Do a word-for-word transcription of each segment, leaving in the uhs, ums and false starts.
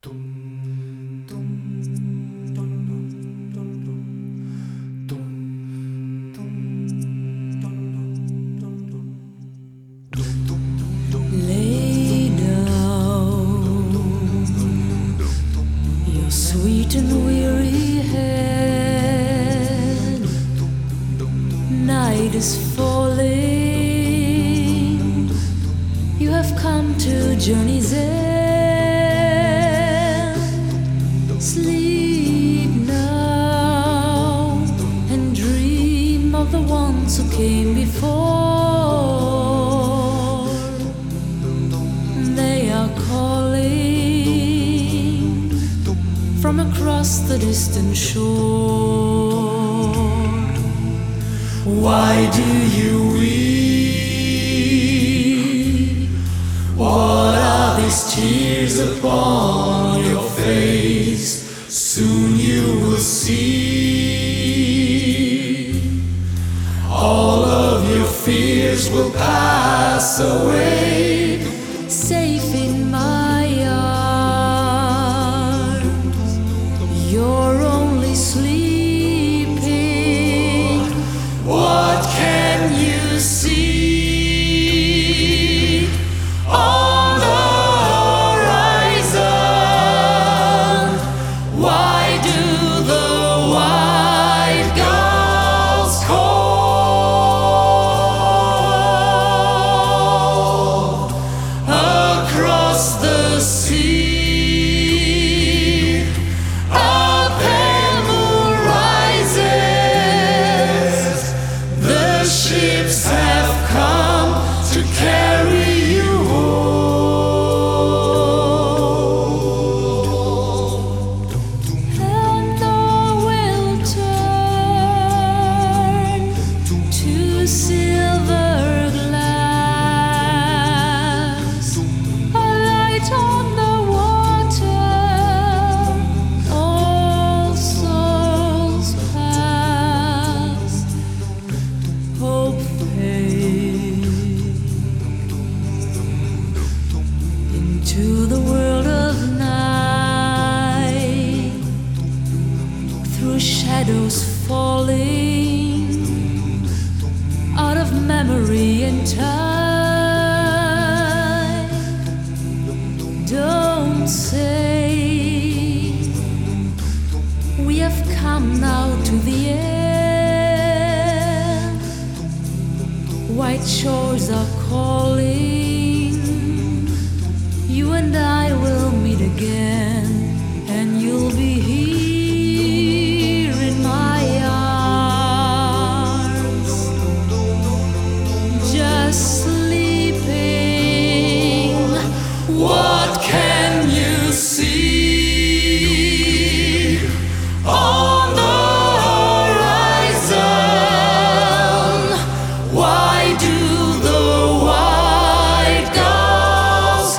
Lay down your sweet and weary head. Night is falling. You have come to journey's end. Sleep now and dream of the ones who came before. They are calling from across the distant shore. Why do you weep? What are these tears upon your face? Soon you will see. All of your fears will pass away. Safe in my arms, you're only sleeping. What can you see on the horizon? Why do the white gulls call across the sea? A pale moon rises. The ships have come to carry you home. And all will turn to silver glass, a light on the water. All souls past, hope fades into the world of night, through shadows falling out of memory and time. Don't say we have come now to the end. White shores are calling. You and I will meet again, and you'll be here in my arms, just sleeping. What can you see on the horizon? Why do the white gulls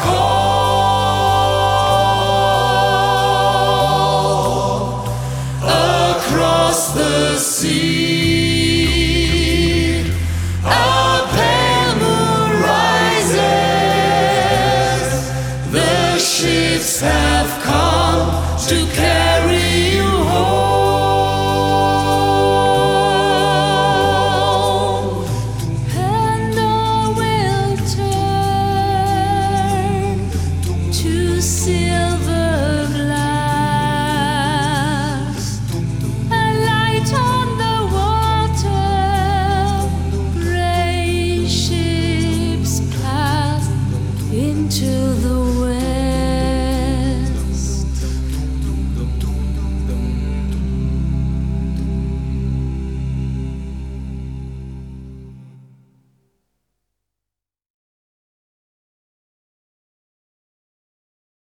call across the sea? A pale moon rises. The ships have come to carry